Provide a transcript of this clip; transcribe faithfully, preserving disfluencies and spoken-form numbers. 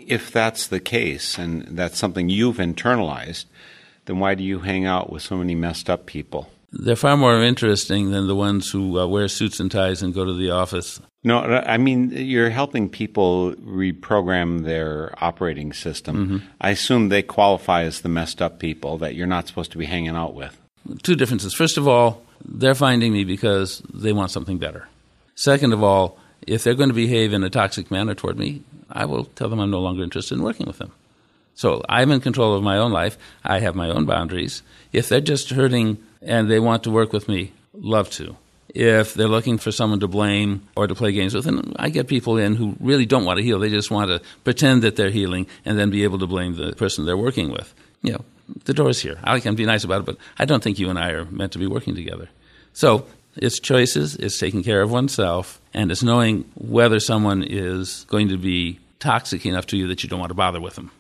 if that's the case and that's something you've internalized, then why do you hang out with so many messed up people? They're far more interesting than the ones who uh, wear suits and ties and go to the office. No, I mean, you're helping people reprogram their operating system. Mm-hmm. I assume they qualify as the messed up people that you're not supposed to be hanging out with. Two differences. First of all, they're finding me because they want something better. Second of all, if they're going to behave in a toxic manner toward me, I will tell them I'm no longer interested in working with them. So I'm in control of my own life. I have my own boundaries. If they're just hurting and they want to work with me, love to. If they're looking for someone to blame or to play games with, and I get people in who really don't want to heal. They just want to pretend that they're healing and then be able to blame the person they're working with. You know, the door's here. I can be nice about it, but I don't think you and I are meant to be working together. So it's choices, it's taking care of oneself, and it's knowing whether someone is going to be toxic enough to you that you don't want to bother with them.